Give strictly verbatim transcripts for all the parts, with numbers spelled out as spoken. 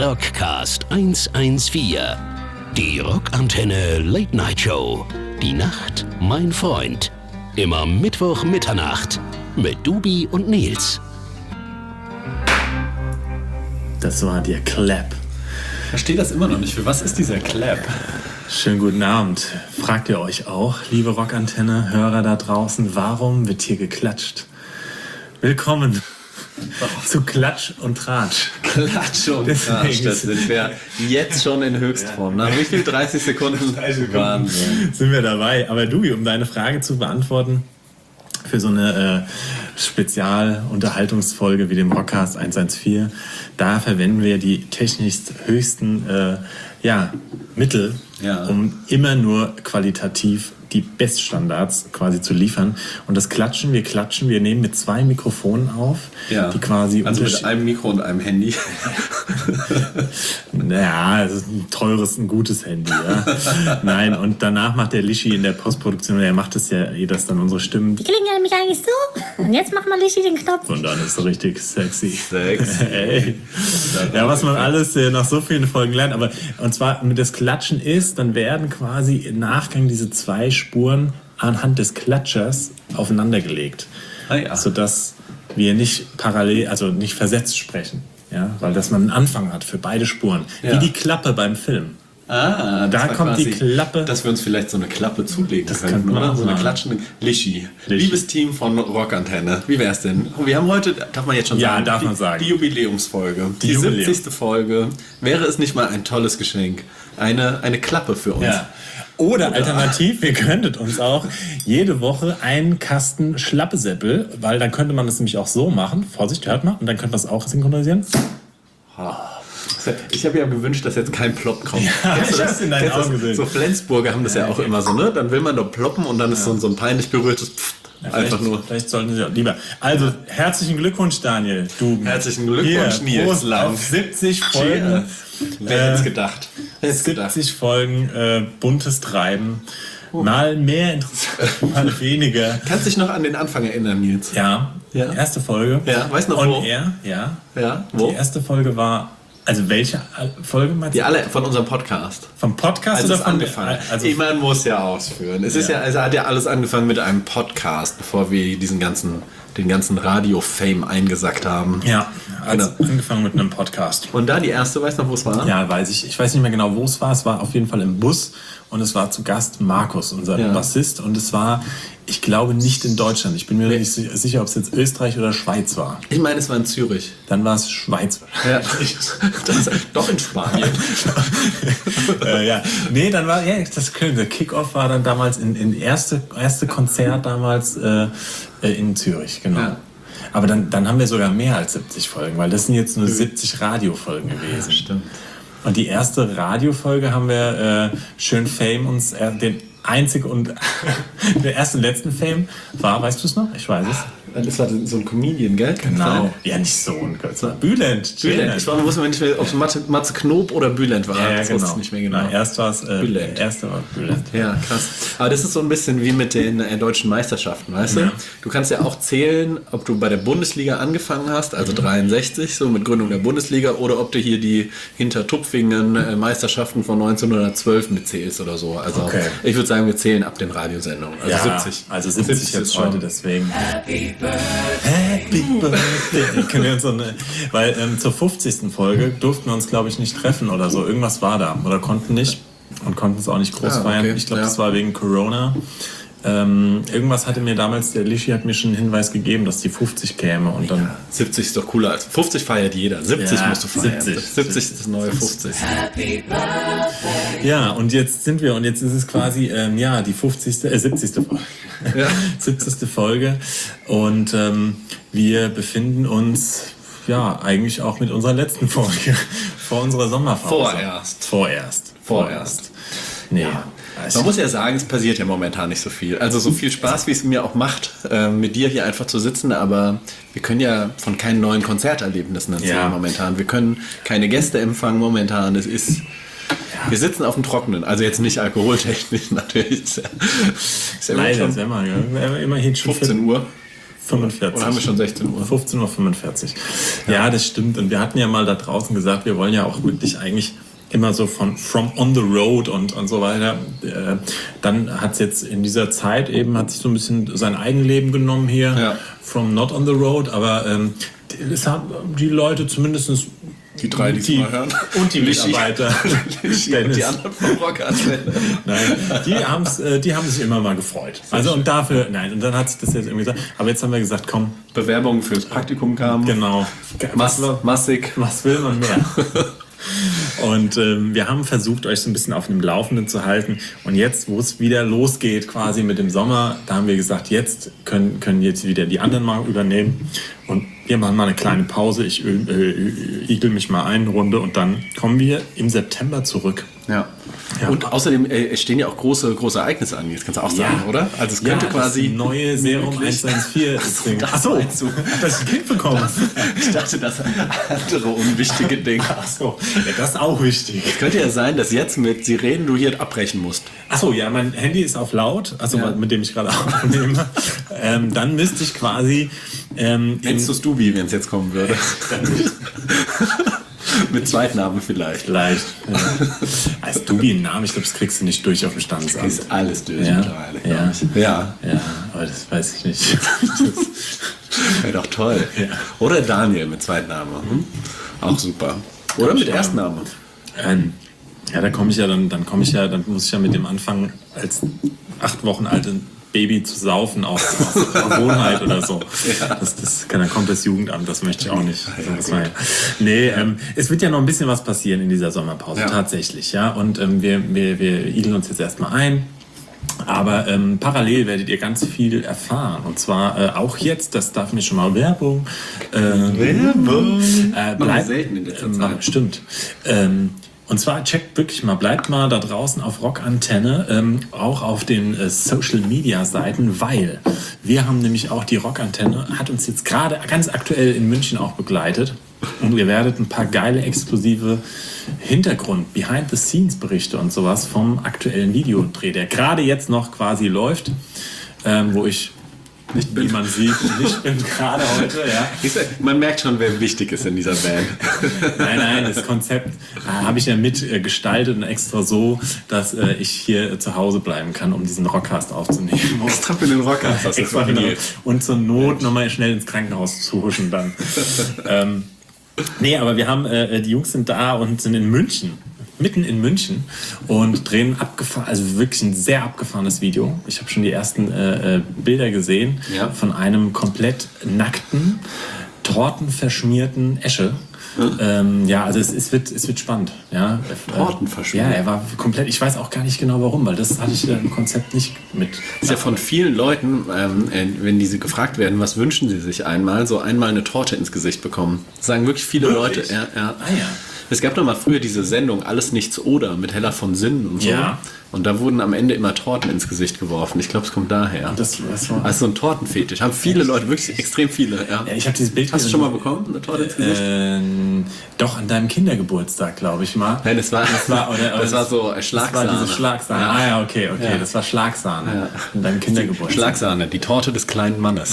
Rockcast hundertvierzehn. Die Rockantenne Late Night Show. Die Nacht, mein Freund. Immer Mittwoch Mitternacht mit Dubi und Nils. Das war der Clap. Ich verstehe das immer noch nicht. Für was ist dieser Clap? Schönen guten Abend. Fragt ihr euch auch, liebe Rockantenne-Hörer da draußen, warum wird hier geklatscht? Willkommen zu Klatsch und Tratsch. Klatsch und Tratsch, das sind wir jetzt schon in Höchstform. Nach wie viel? dreißig Sekunden? Wahnsinn. Sind wir dabei. Aber Dubi, um deine Frage zu beantworten, für so eine äh, Spezialunterhaltungsfolge wie dem Rockcast hundertvierzehn, da verwenden wir die technisch höchsten äh, ja, Mittel, ja. um immer nur qualitativ die Beststandards quasi zu liefern. Und das Klatschen, wir klatschen, wir nehmen mit zwei Mikrofonen auf, ja. die quasi... Also mit einem Mikro und einem Handy. Naja, es ist ein teures, ein gutes Handy. Ja. Nein, und danach macht der Lischi in der Postproduktion, der macht es ja, dass dann unsere Stimmen... Die klingen ja nämlich eigentlich so. Und jetzt macht mal Lischi den Knopf. Und dann ist es richtig sexy. Sexy. Ey. Ja, was man alles äh, nach so vielen Folgen lernt. Aber, und zwar, mit das Klatschen ist, dann werden quasi im Nachgang diese zwei Spuren anhand des Klatschers aufeinandergelegt, ah, ja. sodass wir nicht parallel, also nicht versetzt sprechen, ja, weil dass man einen Anfang hat für beide Spuren, ja. wie die Klappe beim Film. Ah, da kommt quasi, die Klappe. Dass wir uns vielleicht so eine Klappe zulegen das könnten, oder? So eine machen. klatschende Lischi. Liebes Team von Rockantenne, wie wär's denn? Wir haben heute, darf man jetzt schon ja, sagen, darf die, man sagen. die Jubiläumsfolge. Die, die Jubiläum. siebzigste Folge. Wäre es nicht mal ein tolles Geschenk? Eine, eine Klappe für uns. Ja. Oder, Oder alternativ, ihr könntet uns auch jede Woche einen Kasten Schlappesäppel, weil dann könnte man es nämlich auch so machen. Vorsicht, hört mal. Und dann könnte man es auch synchronisieren. Ich habe ja gewünscht, dass jetzt kein Plop kommt. Ja, ich hab's in deinen Augen gesehen. So Flensburger haben das ja, ja auch okay. immer so, ne? Dann will man doch ploppen und dann ist ja. so, so ein peinlich berührtes Pfft. Ja, einfach nur. Vielleicht sollten Sie auch lieber. Also, herzlichen Glückwunsch, Daniel. Du. Herzlichen Glückwunsch, Nils. Prost auf siebzig Folgen. Wer hätte es gedacht? siebzig gedacht. Folgen äh, buntes Treiben. Oh. Mal mehr interessant, mal weniger. Kannst du dich noch an den Anfang erinnern, Nils? Ja. ja. Erste Folge. Ja, weißt du noch On wo? Air, ja. Ja, wo? Die erste Folge war... Also welche Folge meinst du? Die alle von unserem Podcast. Vom Podcast also oder von angefangen? Also ich meine, muss ja ausführen. Es ja. ist ja, also hat ja alles angefangen mit einem Podcast, bevor wir diesen ganzen, den ganzen Radio-Fame eingesackt haben. Ja, also genau. Angefangen mit einem Podcast. Und da die erste, weißt du noch, wo es war? Ja, weiß ich. Ich weiß nicht mehr genau, wo es war. Es war auf jeden Fall im Bus und es war zu Gast Markus, unser ja. Bassist. Und es war, ich glaube, nicht in Deutschland. Ich bin mir nee. nicht sicher, ob es jetzt Österreich oder Schweiz war. Ich meine, es war in Zürich. Dann war es Schweiz. Ja. Das, doch in Spanien. äh, ja. Nee, dann war, ja, das der Kick-Off war dann damals in, in erste, erste Konzert damals äh, in Zürich, genau. Ja. Aber dann, dann haben wir sogar mehr als siebzig Folgen, weil das sind jetzt nur siebzig Radiofolgen gewesen. Ja, stimmt. Und die erste Radiofolge haben wir äh, schön Fame uns äh, den einzig und der erste und letzten Fame war, weißt du es noch? Ich weiß es. Das war so ein Comedian, gell? Genau. Ja, nicht so ein Kürzer. Bülent. Bülent. Ich war, wusste nicht mehr, ob es Matze, Matze Knob oder Bülent war. Ja, ja, das genau. wusste ich nicht mehr genau. Na, erst war es äh, Bülent. Erste war Bülent. Ja, krass. Aber das ist so ein bisschen wie mit den äh, deutschen Meisterschaften, weißt ja. du? Du kannst ja auch zählen, ob du bei der Bundesliga angefangen hast, also mhm. dreiundsechzig, so mit Gründung der Bundesliga, oder ob du hier die Hintertupfingen äh, Meisterschaften von neunzehnhundertzwölf mitzählst oder so. Also okay. Ich würde sagen, wir zählen ab den Radiosendungen. Also ja, siebzig. Also siebzig, siebzig jetzt heute, schon. Deswegen. Happy Birthday. Happy Birthday. Können wir uns so eine, weil ähm, zur fünfzigsten Folge durften wir uns, glaube ich, nicht treffen oder so. Irgendwas war da. Oder konnten nicht. Und konnten es auch nicht groß ah, okay. feiern. Ich glaube, ja. das war wegen Corona. Ähm, irgendwas hatte mir damals, der Lischi hat mir schon einen Hinweis gegeben, dass die fünfzig käme. Und dann ja, siebzig ist doch cooler als fünfzig feiert jeder. siebzig ja, musst du feiern. siebzig, siebzig ist das neue fünfzig. Ja, und jetzt sind wir, und jetzt ist es quasi, ähm, ja, die fünfzigste, äh, siebzigste Folge. Ja. siebzigste Folge. Und ähm, wir befinden uns, ja, eigentlich auch mit unserer letzten Folge vor unserer Sommerpause. Vorerst. Vorerst. Vorerst. Nee. Ja. Man muss ja sagen, es passiert ja momentan nicht so viel. Also so viel Spaß, wie es mir auch macht, äh, mit dir hier einfach zu sitzen, aber wir können ja von keinen neuen Konzerterlebnissen erzählen ja. momentan. Wir können keine Gäste empfangen momentan. Es ist, ja. wir sitzen auf dem Trockenen. Also jetzt nicht alkoholtechnisch natürlich. Ist ja, ist ja leider, schon, ist immer, ja. immerhin schon fünfzehn Uhr. fünfundvierzig. Oder haben wir schon sechzehn Uhr? fünfzehn Uhr fünfundvierzig. Ja. ja, das stimmt. Und wir hatten ja mal da draußen gesagt, wir wollen ja auch wirklich eigentlich immer so von from on the road und, und so weiter. Äh, dann hat es jetzt in dieser Zeit eben, hat sich so ein bisschen sein Eigenleben genommen hier, ja. from not on the road, aber ähm, das haben die Leute zumindest die drei, die, die mal hören. Und die Mitarbeiter. Und die anderen vom Rockantenne. Nein, die, haben's, äh, die haben sich immer mal gefreut. Also und dafür, nein, und dann hat sich das jetzt irgendwie gesagt. Aber jetzt haben wir gesagt, komm. Bewerbungen fürs Praktikum kamen. Genau. Mass, massig. Was will man mehr? Und ähm, wir haben versucht, euch so ein bisschen auf dem Laufenden zu halten. Und jetzt, wo es wieder losgeht, quasi mit dem Sommer, da haben wir gesagt, jetzt können, können jetzt wieder die anderen mal übernehmen. Und wir machen mal eine kleine Pause. Ich äh, igel mich mal ein, eine Runde, und dann kommen wir im September zurück. Ja. Ja. Und außerdem äh, stehen ja auch große, große Ereignisse an. Das kannst du auch sagen, ja. Oder? Also es könnte ja, quasi das neue Serum eins eins vier. Achso, Ach so, das Kind bekommen. Das, ich dachte, das andere unwichtige Ding. Achso, ja, das ist auch wichtig. Es könnte ja sein, dass jetzt mit Sirenen du hier abbrechen musst. Achso, ja, mein Handy ist auf laut, also ja. mit dem ich gerade aufnehme. ähm, dann müsste ich quasi... Ähm, Nennst du es Dubi, wenn es jetzt kommen würde? Mit Zweitnamen vielleicht. Vielleicht. Ja. Als Dubi ein Name, ich glaube, das kriegst du nicht durch auf dem Standesamt. Das ist alles durch ja. mittlerweile. Ja. Ja. ja, aber das weiß ich nicht. Wäre doch toll. Ja. Oder Daniel mit Zweitnamen. Hm? Auch super. Oder mit Erstnamen. Ähm, ja, da komme ich ja dann, dann komme ich ja, dann muss ich ja mit dem anfangen, als acht Wochen alten Baby zu saufen aus, aus Gewohnheit oder so. Ja. Das, das, dann kommt das Jugendamt, das möchte ich auch nicht. Ja, das war ja. Nee, ähm, es wird ja noch ein bisschen was passieren in dieser Sommerpause, ja. tatsächlich. Ja? Und ähm, wir, wir, wir igeln uns jetzt erstmal ein. Aber ähm, parallel werdet ihr ganz viel erfahren. Und zwar äh, auch jetzt, das darf mir schon mal Werbung. Äh, Werbung! Äh, bleibt, selten in letzter äh, Zeit. Stimmt. Ähm, Und zwar checkt wirklich mal, bleibt mal da draußen auf Rockantenne, ähm, auch auf den äh, Social-Media-Seiten, weil wir haben nämlich auch die Rockantenne, hat uns jetzt gerade ganz aktuell in München auch begleitet. Und ihr werdet ein paar geile, exklusive Hintergrund-, Behind-the-Scenes-Berichte und sowas vom aktuellen Videodreh, der gerade jetzt noch quasi läuft, ähm, wo ich... Nicht bin. Wie man sieht, nicht bin gerade heute, ja. Man merkt schon, wer wichtig ist in dieser Band. Nein, nein, das Konzept äh, habe ich ja mit äh, gestaltet und extra so, dass äh, ich hier äh, zu Hause bleiben kann, um diesen Rockcast aufzunehmen. Extra für den Rockcast hast du extra für den, und zur Not nochmal schnell ins Krankenhaus zu huschen dann. ähm, nee, aber wir haben, äh, die Jungs sind da und sind in München. Mitten in München und drehen abgefahren, also wirklich ein sehr abgefahrenes Video. Ich habe schon die ersten äh, Bilder gesehen ja. von einem komplett nackten, tortenverschmierten Esche. Hm. Ähm, ja, also es, es, wird, es wird spannend. Ja. Tortenverschmiert? Ja, er war komplett, ich weiß auch gar nicht genau warum, weil das hatte ich im Konzept nicht mit. Das ist ja von vielen Leuten, ähm, wenn diese gefragt werden, was wünschen sie sich einmal, so einmal eine Torte ins Gesicht bekommen. Das sagen wirklich viele wirklich? Leute. Ja, ja. Ah ja. Es gab doch mal früher diese Sendung Alles nichts oder mit Hella von Sinnen und so. Ja. Und da wurden am Ende immer Torten ins Gesicht geworfen. Ich glaube, es kommt daher. Das, das war also so ein Tortenfetisch. Haben viele Echt? Leute, wirklich extrem viele. Ja. Ja, ich habe dieses Bild. Hast du schon mal bekommen, eine Torte ins Gesicht? Äh, doch, an deinem Kindergeburtstag, glaube ich mal. Nein, das war, das war, oder, das war so Schlagsahne. Das war diese Schlagsahne. Ja. Ah ja, okay, okay. Ja. Das war Schlagsahne ja. an deinem Kindergeburtstag. Schlagsahne, die Torte des kleinen Mannes.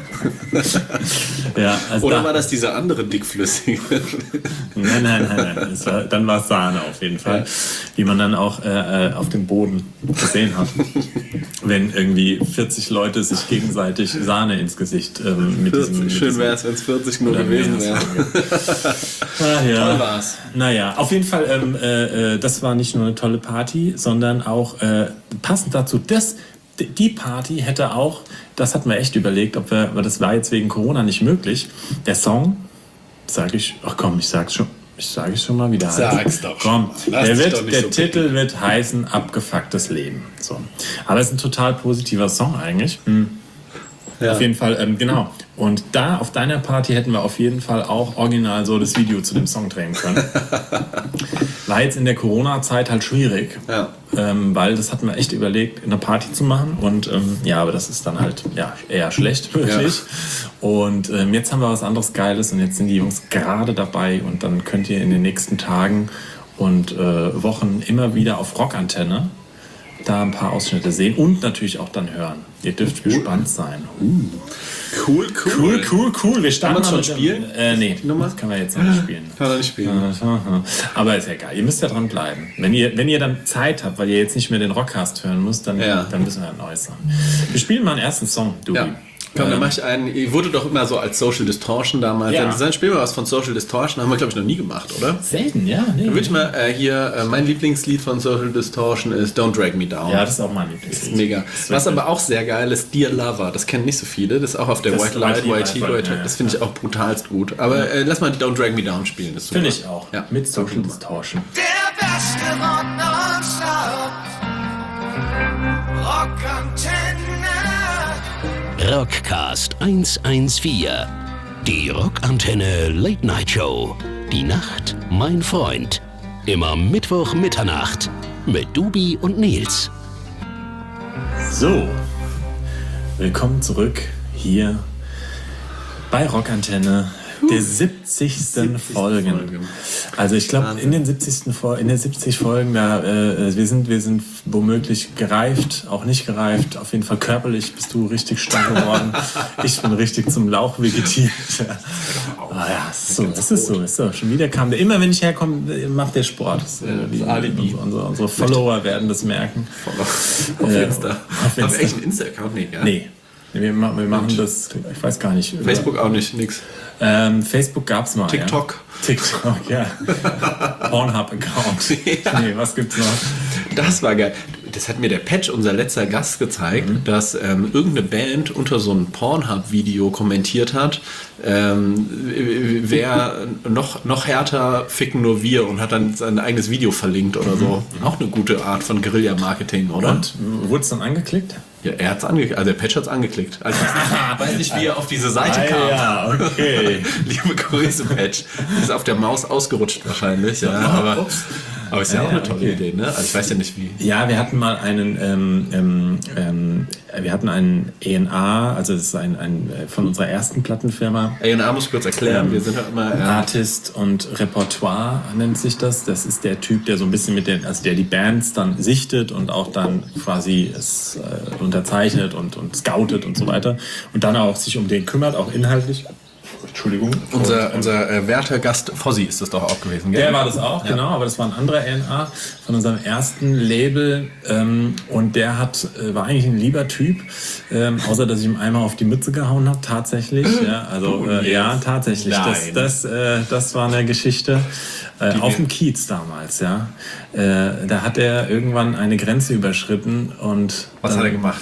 Ja, also oder da, war das diese andere dickflüssige? Nein, nein, nein, nein. Das war, dann war es Sahne auf jeden Fall. Ja. Wie man dann auch äh, auf dem Boden gesehen hat. Wenn irgendwie vierzig Leute sich gegenseitig Sahne ins Gesicht ähm, mit vierzig, diesem... Mit schön wäre es, wenn es vierzig nur gewesen wäre. Ah, ja. Toll war's. Naja, auf jeden Fall, ähm, äh, das war nicht nur eine tolle Party, sondern auch äh, passend dazu, das, die Party hätte auch, das hatten wir echt überlegt, ob wir, weil das war jetzt wegen Corona nicht möglich, der Song, sage ich, ach komm, ich sag's schon, Ich sage es schon mal wieder. Sag's doch. Komm, der, wird, der so Titel picken. wird heißen Abgefucktes Leben. So. Aber es ist ein total positiver Song eigentlich. Hm. Ja. Auf jeden Fall, ähm, genau. Und da auf deiner Party hätten wir auf jeden Fall auch original so das Video zu dem Song drehen können. War jetzt in der Corona-Zeit halt schwierig, ja. ähm, weil das hatten wir echt überlegt, eine Party zu machen. Und ähm, ja, aber das ist dann halt ja, eher schlecht wirklich. Ja. Und ähm, jetzt haben wir was anderes Geiles und jetzt sind die Jungs gerade dabei. Und dann könnt ihr in den nächsten Tagen und äh, Wochen immer wieder auf Rockantenne da ein paar Ausschnitte sehen und natürlich auch dann hören. Ihr dürft gespannt sein. Uh. Cool, cool. Cool, cool, cool. Wir starten Kann man mal schon mit spielen? Dem, äh, nee, das kann man jetzt noch nicht spielen. Kann man nicht spielen. Aber ist ja egal. Ihr müsst ja dran bleiben. Wenn ihr, wenn ihr dann Zeit habt, weil ihr jetzt nicht mehr den Rockcast hören müsst, dann, Ja. dann müssen wir ein neues sagen. Wir spielen mal einen ersten Song, Dubi. Ja. Komm, dann mach ich einen. Ihr wurde doch immer so als Social Distortion damals. Ja. Dann spielen wir was von Social Distortion. Haben wir, glaube ich, noch nie gemacht, oder? Selten, ja. Nee. Dann würde ich mal äh, hier, äh, mein Lieblingslied von Social Distortion ist Don't Drag Me Down. Ja, das ist auch mein Lieblingslied. Mega. Das Was ist aber auch sehr geil ist, Dear Lover. Das kennen nicht so viele. Das ist auch auf der Das White ist Light, White White Heat, Light, White ja, Heat. Das finde ich ja. auch brutalst gut. Aber äh, lass mal die Don't Drag Me Down spielen. Das ist super. Finde ich auch. Ja. Mit Social Distortion. Der beste Rock nonstop. Rockantenne. Rockcast hundertvierzehn. Die Rockantenne Late Night Show. Die Nacht, mein Freund. Immer Mittwoch Mitternacht mit Dubi und Nils. So, willkommen zurück hier bei Rockantenne, der siebzigsten Folge. Also ich glaube, in den siebzigsten Fol- in den siebzig Folgen, da, äh, wir, sind, wir sind womöglich gereift, auch nicht gereift. Auf jeden Fall körperlich bist du richtig stark geworden. Ich bin richtig zum Lauch vegetiert. Ah ja, so, das ist so, ist so. Schon wieder kam der. Immer wenn ich herkomme, macht der Sport. Das, äh, die, Alibi. Unsere, unsere, unsere Follower werden das merken. Auf Äh, Insta. auf Haben wir Insta. echt einen Insta-Account? Nee, ja? Nee. Wir, ma- wir machen das, ich weiß gar nicht. über- Facebook auch nicht, nix. Ähm, Facebook gab's mal. TikTok. Ja. TikTok, ja. Pornhub-Account. Ja. Nee, was gibt's noch? Das war geil. Das hat mir der Patch, unser letzter Gast, gezeigt, Mhm. dass ähm, irgendeine Band unter so einem Pornhub-Video kommentiert hat, ähm, wer noch, noch härter ficken nur wir, und hat dann sein eigenes Video verlinkt oder so. Auch eine gute Art von Guerilla-Marketing, oder? Und wurde es dann angeklickt? Ja, er hat's angeklickt, also der Patch hat's angeklickt. Also ich weiß nicht, wie er auf diese Seite Ah, kam. ja, okay. Liebe Grüße, Patch. Ist auf der Maus ausgerutscht wahrscheinlich, ja. Aber, Ups. aber ist ja, Ja, auch eine ja, tolle okay. Idee, ne? Also ich weiß ja nicht wie. Ja, wir hatten mal einen, ähm, ähm, ähm, wir hatten einen E N A, also das ist ein, ein äh, von unserer ersten Plattenfirma. A und A muss ich kurz erklären, Ähm, wir sind ja immer... Ja, Artist und Repertoire nennt sich das. Das ist der Typ, der so ein bisschen mit den, also der die Bands dann sichtet und auch dann quasi es äh, unterzeichnet und, und scoutet und so weiter. Und dann auch sich um den kümmert, auch inhaltlich. Entschuldigung. unser Und, unser äh, werter Gast Fossi ist das doch auch gewesen, gell? der war das auch, Ja. genau, aber das war ein anderer E N A von unserem ersten Label, ähm, und der hat, äh, war eigentlich ein lieber Typ, ähm, außer dass ich ihm einmal auf die Mütze gehauen habe, tatsächlich. Ja, also äh, ja, tatsächlich. Das, Nein. das, äh, das war eine Geschichte äh, auf dem Kiez damals, ja. Äh, da hat er irgendwann eine Grenze überschritten und Was dann, hat er gemacht?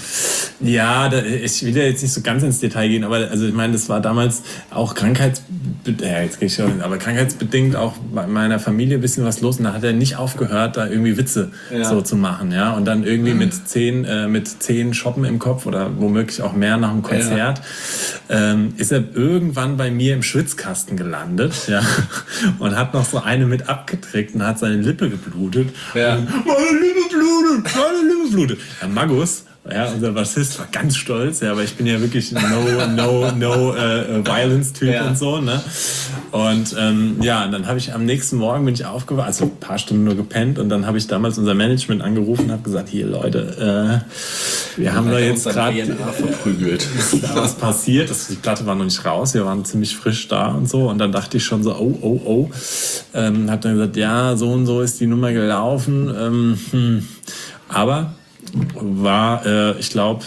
Ja, da, ich will ja jetzt nicht so ganz ins Detail gehen, aber also ich meine, das war damals auch krankheitsbedingt, ja, jetzt gehe ich schon, aber krankheitsbedingt auch bei meiner Familie ein bisschen was los, und da hat er nicht aufgehört, da irgendwie Witze Ja. so zu machen, ja, und dann irgendwie mit zehn, äh, mit zehn Shoppen im Kopf oder womöglich auch mehr nach dem Konzert, ähm, ist er irgendwann bei mir im Schwitzkasten gelandet, ja, und hat noch so eine mit abgetrickt und hat seine Lippe geblutet. Ja. Und, meine Lippe blutet, meine Lippe blutet. Herr Magus, ja, unser Bassist, war ganz stolz, ja, aber ich bin ja wirklich ein No, No, No äh, Violence-Typ Ja. und so, ne? Und ähm, ja, und dann habe ich am nächsten Morgen bin ich aufgewacht, also ein paar Stunden nur gepennt, und dann habe ich damals unser Management angerufen und habe gesagt, hier Leute, äh, wir haben da jetzt gerade verprügelt. da was passiert. Das, die Platte war noch nicht raus, wir waren ziemlich frisch da und so, und dann dachte ich schon so, oh, oh, oh. Ähm, hab dann gesagt, ja, so und so ist die Nummer gelaufen. Ähm, hm. Aber war, äh, ich glaube,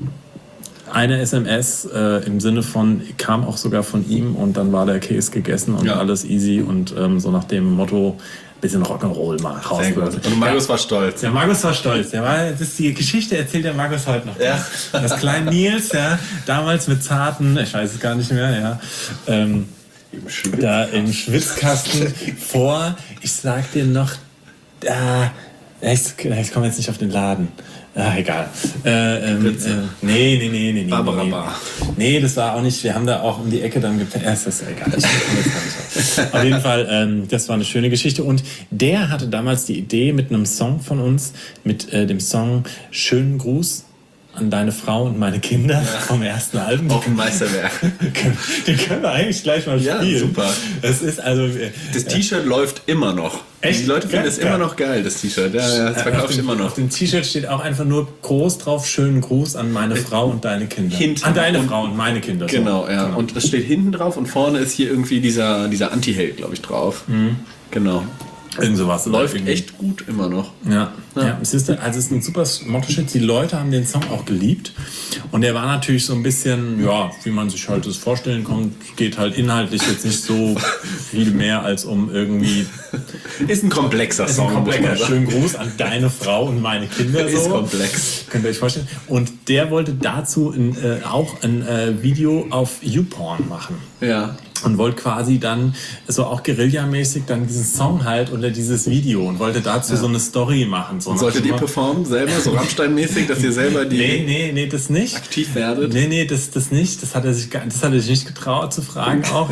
eine S M S äh, im Sinne von, kam auch sogar von ihm, und dann war der Käse gegessen und Ja. alles easy, und ähm, so nach dem Motto, bisschen Rock'n'Roll mal raus. Sehr gut. Und Markus war stolz. Der Markus war stolz. Der war, das ist die Geschichte, erzählt der Markus heute noch. Ja. Das kleine Nils, ja, damals mit zarten, ich weiß es gar nicht mehr, ja, ähm, da im Schwitzkasten vor, ich sag dir noch, da, ich, ich komme jetzt nicht auf den Laden. Ah, egal. Äh, ähm, äh, nee, nee, nee, nee, nee. Barbara nee. Bar. Nee, das war auch nicht. Wir haben da auch um die Ecke dann gepennt. Ja, das ist egal. Ich komme jetzt gar nicht auf. Auf jeden Fall, ähm, das war eine schöne Geschichte. Und der hatte damals die Idee mit einem Song von uns, mit äh, dem Song Schönen Gruß an deine Frau und meine Kinder vom ersten Album. Auch ein Meisterwerk. Den können wir eigentlich gleich mal Ja, spielen. super. Es ist also. äh, Das T-Shirt läuft immer noch. Echt? Die Leute finden Ganz es immer geil. noch geil, das T-Shirt. Ja, ja, das Äh, verkauft auf sich dem, immer noch. Auf dem T-Shirt steht auch einfach nur groß drauf, schönen Gruß an meine Frau und deine Kinder. Hinten. An deine Und- Frau und meine Kinder. so. Genau, ja. Und es steht hinten drauf und vorne ist hier irgendwie dieser, dieser Anti-Held, glaube ich, drauf. Genau. Irgend sowas. Läuft Irgendwie. echt gut immer noch. Ja, ja. Es ist, also es ist ein super Motto-Shit. Die Leute haben den Song auch geliebt. Und der war natürlich so ein bisschen, ja, wie man sich halt das vorstellen kann, geht halt inhaltlich jetzt nicht so viel mehr als um irgendwie. Ist ein komplexer Ist Song. ein komplexer. muss man sagen. Schönen Gruß an deine Frau und meine Kinder. So. Ist komplex. Könnt ihr euch vorstellen. Und der wollte dazu ein, äh, auch ein äh, Video auf YouPorn machen. Ja. Und wollte quasi dann so auch guerillamäßig dann diesen Song halt unter dieses Video und wollte dazu so eine Story machen. So nach Solltet dem ihr Motto- performen selber, so Rammstein-mäßig, dass ihr selber die Nee, nee, nee, das nicht. aktiv werdet? Nee, nee, das, das nicht. Das hat er sich, gar- das hat er sich nicht getraut zu fragen auch.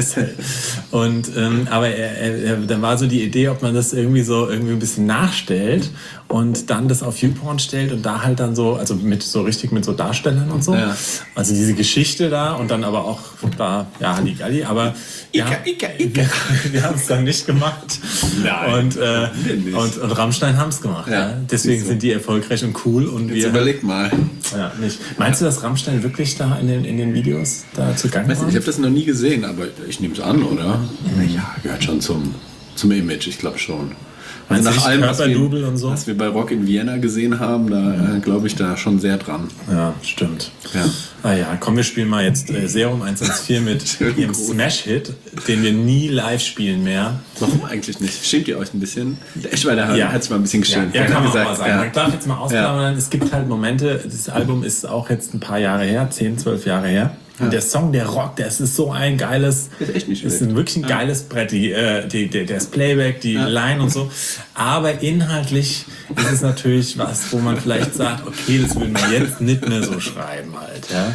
Und, ähm, aber er, er, er, da war so die Idee, ob man das irgendwie so irgendwie ein bisschen nachstellt und dann das auf YouPorn stellt und da halt dann so, also mit so richtig mit so Darstellern und so. Ja. Also diese Geschichte da und dann aber auch da, ja, Halligalli, aber ja, Ika, Ika, Ika. wir, wir haben es dann nicht gemacht. Nein. Und, äh, denn nicht? und, und Rammstein haben es gemacht. Ja. Ja. Deswegen Siehst du. sind die erfolgreich und cool und Jetzt wir. überleg mal. Ja, nicht. Meinst du, dass Rammstein wirklich da in den, in den Videos da zugange Weiß war? nicht, ich habe das noch nie gesehen, aber ich nehme es an, oder? Ja, gehört schon zum, zum Image, ich glaube schon. Meinst du nach nicht allem, was Körperdouble wir, und so? was wir bei Rock in Vienna gesehen haben, da äh, glaube ich da schon sehr dran. Ja, stimmt. Ja. Ah ja, komm, wir spielen mal jetzt äh, Serum eins eins vier mit Schönen ihrem Gruß. Smash-Hit, den wir nie live spielen mehr. Warum eigentlich nicht? Schämt ihr euch ein bisschen? Der Eschweiler Ja. hat sich mal ein bisschen geschämt. Ja, Der kann hat man auch mal sagen. ja. Man darf jetzt mal ausklammern, es gibt halt Momente, das Album ist auch jetzt ein paar Jahre her, zehn, zwölf Jahre her. Und der Song, der Rock, das ist so ein geiles, Ist echt nicht ist schlecht. ein, wirklich ein geiles Brett, die, äh, die, die, das Playback, die Line und so. Aber inhaltlich ist es natürlich was, wo man vielleicht sagt, okay, das will man jetzt nicht mehr so schreiben halt, ja.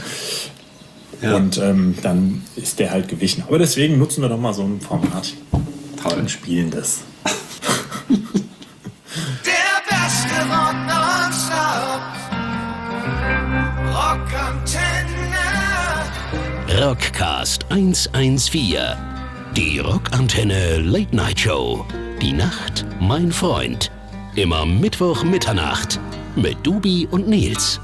Ja. Und ähm, dann ist der halt gewichen. Aber deswegen nutzen wir doch mal so ein Format Toll. und spielen das. Der beste Rock nonstop. Rockantenne. Rockcast hundertvierzehn. Die Rockantenne Late Night Show. Die Nacht, mein Freund. Immer Mittwoch Mitternacht mit Dubi und Nils.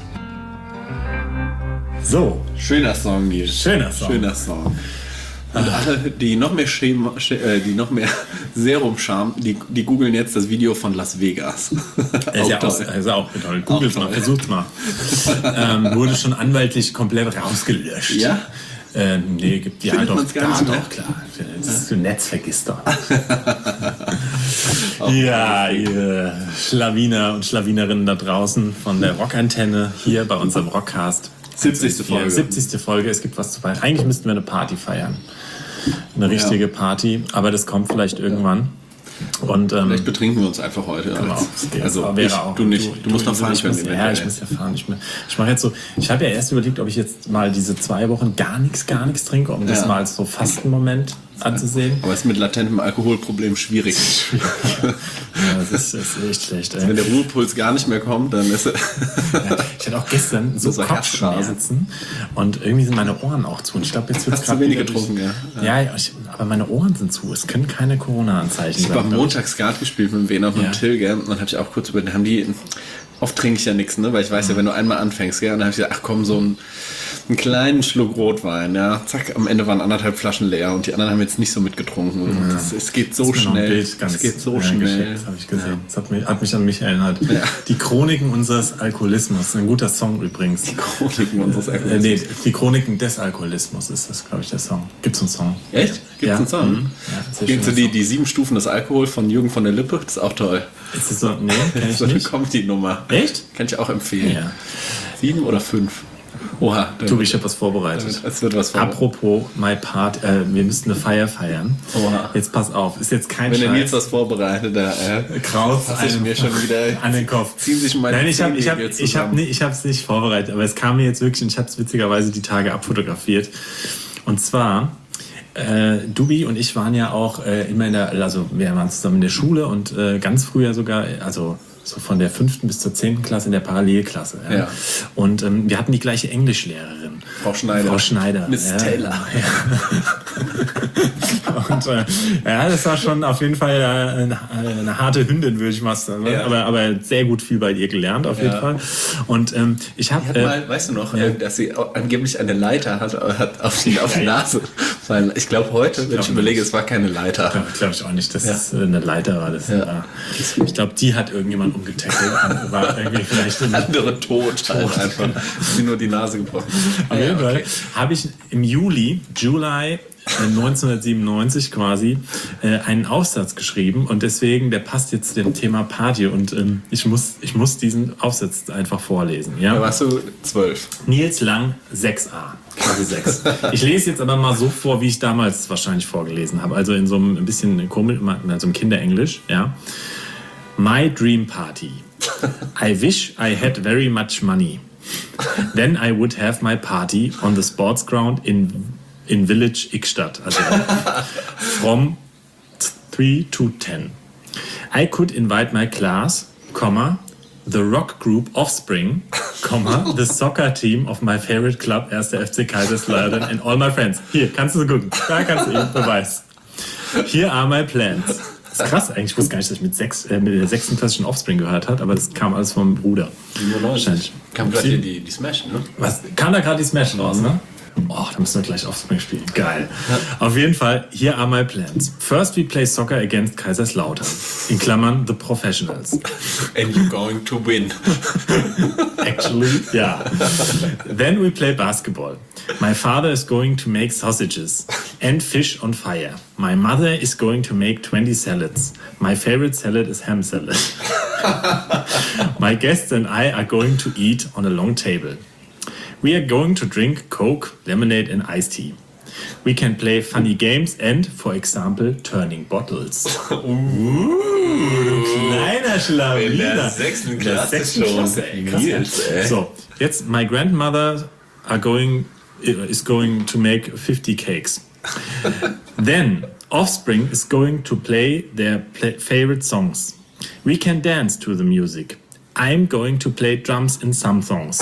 So, Schöner Song, Nils. Schöner Song. Schöner Song. Und alle, die noch mehr Schema, Sch- äh, die noch mehr Serum Charme, die, die googeln jetzt das Video von Las Vegas. Er ist ja Auch auch, toll. ist ja auch toll. Googles Auch mal, toll. versucht's mal. ähm, wurde schon anwaltlich komplett rausgelöscht. Ja? Ähm, nee, gibt ja Findet doch, man's gar ja, nicht mehr? doch, klar. Das Netz vergisst doch. Ja, ihr Schlawiner und Schlawinerinnen da draußen von der Rockantenne hier bei unserem Rockcast. siebzigste Folge. siebzigste Folge. Es gibt was zu feiern. Eigentlich müssten wir eine Party feiern. Eine richtige Party. Aber das kommt vielleicht irgendwann. Und, ähm, Vielleicht betrinken wir uns einfach heute. Genau, als, das geht. also Aber wäre ich, auch- du nicht. Du, musst noch fahren ich können. muss, ja, ich muss ja fahren. Ich, ich mache jetzt so. Ich habe ja erst überlegt, ob ich jetzt mal diese zwei Wochen gar nichts, gar nichts trinke, um das Ja. mal als so Fastenmoment anzusehen. Aber es ist mit latentem Alkoholproblem schwierig. Ja, das ist, das ist echt schlecht. Ey. Wenn der Ruhepuls gar nicht mehr kommt, dann ist er. Ja, ich hatte auch gestern so So Kopfschmerzen und irgendwie sind meine Ohren auch zu. Und ich glaube, jetzt wird Hast zu wenig getrunken, ja. Ja, ja ich, aber meine Ohren sind zu. Es können keine Corona-Anzeichen Ich habe am sein. Montag Skat gespielt mit Wena und Ja. mit Till, gell? Und dann habe ich auch kurz über, dann haben die, oft trinke ich ja nichts, ne? Weil ich weiß ja, wenn du einmal anfängst, gell? Und dann habe ich gesagt, ach komm, so ein, einen kleinen Schluck Rotwein, ja. Zack, am Ende waren anderthalb Flaschen leer und die anderen haben jetzt nicht so mitgetrunken. Und das, es geht so Das ist mir noch ein schnell. Bild ganz Es geht so äh, schnell. geschickt, Das habe ich gesehen. Das hat mich, hat mich an mich erinnert. Die Chroniken unseres Alkoholismus. Ein guter Song übrigens. Die Chroniken unseres Äh, Alkoholismus. nee, die Chroniken des Alkoholismus ist das, glaube ich, der Song. Gibt's einen Song? Echt? Gibt's Ja. einen Song? Mhm. Ja, sehr Kennst du schöner die, Song. die sieben Stufen des Alkohol von Jürgen von der Lippe? Das ist auch toll. Ist das so? Nee, kenn ich So eine nicht. Comedy-Nummer. Echt? Kann ich auch empfehlen. Ja. Sieben oder fünf? Oha. dann- Tobi, ich habe was vorbereitet. Es wird was vor. Apropos My Part, äh, wir müssten eine Feier feiern. Oha. Jetzt pass auf, ist jetzt kein Wenn der Nils Scheiß. was vorbereitet, da äh, Kraus hast du mir schon wieder an den Kopf. ziehen sich meine Nein, ich habe ich hab, Zehennägel ich hab, zusammen. nee, ich hab's nicht vorbereitet, aber es kam mir jetzt wirklich und ich habe es witzigerweise die Tage abfotografiert. Und zwar, äh, Dubi und ich waren ja auch äh, immer in der, also wir waren zusammen in der Schule und äh, ganz früher sogar, also so von der fünften bis zur zehnten Klasse in der Parallelklasse. Ja. Ja. Und ähm, wir hatten die gleiche Englischlehrerin. Frau Schneider. Frau Schneider. Miss ja. Taylor. Ja. Und äh, ja, das war schon auf jeden Fall äh, eine, eine harte Hündin, würde ich mal sagen. Ja. Aber, aber sehr gut viel bei ihr gelernt, auf jeden Ja. Fall. Und ähm, ich habe... Die hat Äh, mal, weißt du noch, ja. äh, dass sie au- angeblich eine Leiter hat, äh, hat auf die, auf die Nase fallen. Ich glaube heute, wenn ich überlege, es war keine Leiter. glaube ich auch nicht, dass Ja. es äh, eine Leiter war. Das Ja. war ich glaube, die hat irgendjemand umgetackelt und war irgendwie vielleicht in Andere tot, halt einfach. Sie nur die Nase gebrochen. Auf jeden Fall habe ich im Juli, July äh, neunzehnhundertsiebenundneunzig quasi, äh, einen Aufsatz geschrieben und deswegen, der passt jetzt zu dem Thema Party und ähm, ich, muss, ich muss diesen Aufsatz einfach vorlesen. Ja? Da warst du zwölf. Nils Lang, sechs a, Klasse sechs. Ich lese jetzt aber mal so vor, wie ich damals wahrscheinlich vorgelesen habe, also in so einem ein bisschen komisch, in so einem Kinderenglisch, ja. My dream party. I wish I had very much money. Then I would have my party on the sports ground in, in Village Ickstadt. Also from three to ten. I could invite my class, comma, the rock group Offspring, comma, the soccer team of my favorite club, erster F C Kaiserslautern, and all my friends. Hier, kannst du gucken. Da kannst du eben Beweis. Here are my plans. Das ist krass eigentlich. Ich wusste gar nicht, dass ich mit, sechs, äh, mit der sechsten Klasse schon Offspring gehört habe, aber das kam alles vom Bruder. Wahrscheinlich. Kam gerade hier die, die Smash, ne? Was? Kam da gerade die Smash raus, ne? Oh, da müssen wir gleich Offspring spielen. Geil. Auf jeden Fall, here are my plans. First we play soccer against Kaiserslautern. In Klammern, the professionals. And you're going to win. Actually, yeah. Then we play basketball. My father is going to make sausages and fish on fire. My mother is going to make twenty salads. My favorite salad is ham salad. My guests and I are going to eat on a long table. We are going to drink Coke, lemonade and iced tea. We can play funny games and, for example, turning bottles. Kleiner Schlawiner. In der sechsten Klasse schon. ey, krass. Nils, ey. So, jetzt my grandmother are going is going to make fifty cakes. Then Offspring is going to play their play favorite songs. We can dance to the music. I'm going to play drums in some songs.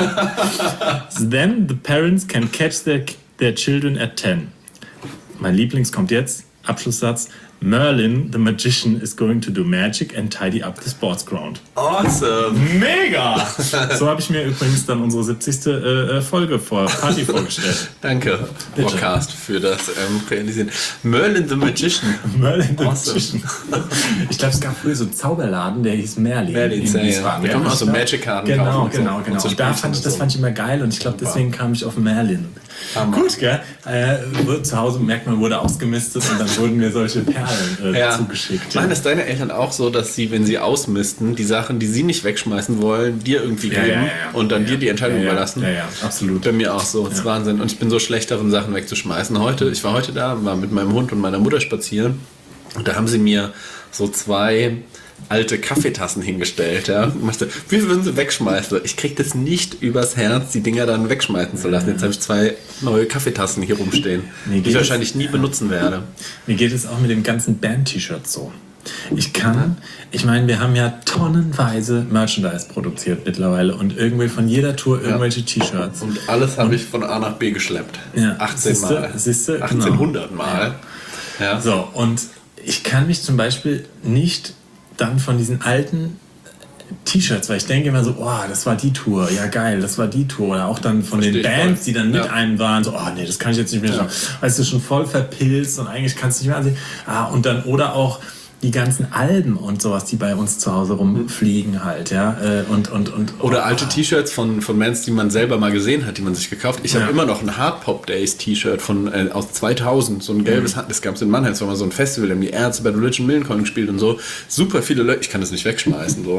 Then the parents can catch their, their children at ten. Mein Lieblings kommt jetzt, Abschlusssatz. Merlin, the magician, is going to do magic and tidy up the sports ground. Awesome. Mega! So habe ich mir übrigens dann unsere siebzigste Äh, Folge vor Party vorgestellt. Danke, Podcast, für das ähm, Realisieren. Merlin the Magician. Merlin the Awesome. Magician. Ich glaube, es gab früher so einen Zauberladen, der hieß Merlin. Merlin, in ja, Wiesbaden. ja. Da kann man auch so Ich glaub- Magic-Karten Genau, kaufen und so. genau, Und genau. so Und da Spielchen fand ich, und das so. fand ich immer geil und ich glaube, deswegen kam ich auf Merlin. Gut, gell? Äh, zu Hause merkt man, wurde ausgemistet und dann wurden mir solche Perlen äh, Ja. zugeschickt. Machen es deine Eltern auch so, dass sie, wenn sie ausmisten, die Sachen, die sie nicht wegschmeißen wollen, dir irgendwie Ja, geben ja, ja. und dann Ja, dir die Entscheidung ja, ja. überlassen? Ja, ja, absolut. Bei mir auch so, das ist Wahnsinn. Und ich bin so schlecht darin, Sachen wegzuschmeißen. Heute, ich war heute da, war mit meinem Hund und meiner Mutter spazieren und da haben sie mir so zwei alte Kaffeetassen hingestellt, ja. Und meinte, wie würden sie wegschmeißen? Ich krieg das nicht übers Herz, die Dinger dann wegschmeißen zu lassen. Jetzt habe ich zwei neue Kaffeetassen hier rumstehen, Mir die geht ich es- wahrscheinlich nie benutzen werde. Mir geht es auch mit dem ganzen Band-T-Shirt so. Ich kann, ich meine, wir haben ja tonnenweise Merchandise produziert mittlerweile und irgendwie von jeder Tour irgendwelche T-Shirts. Und alles habe ich von A nach B geschleppt. Ja, achtzehn siehste, Mal. siehste, achtzehnhundert Mal. Ja. So, und ich kann mich zum Beispiel nicht dann von diesen alten T-Shirts, weil ich denke immer so, oh, das war die Tour, ja geil, das war die Tour. Oder auch dann von Versteh den ich Bands, voll. die dann mit Ja. einem waren, so, oh nee, das kann ich jetzt nicht mehr schauen. Weißt du, schon voll verpilzt und eigentlich kannst du nicht mehr ansehen. Ah, und dann, oder auch die ganzen Alben und sowas, die bei uns zu Hause rumfliegen halt, ja. äh, Und, und, und, Oder oh, alte T-Shirts von, von Bands, die man selber mal gesehen hat, die man sich gekauft hat. Ich Ja. habe immer noch ein Hard Pop Days T-Shirt von äh, aus zweitausend, so ein gelbes, Mhm. Hand- das gab es in Mannheim, das war mal so ein Festival, da haben die Ärzte bei Religion Millencolin gespielt und so. Super viele Leute, ich kann das nicht wegschmeißen, so.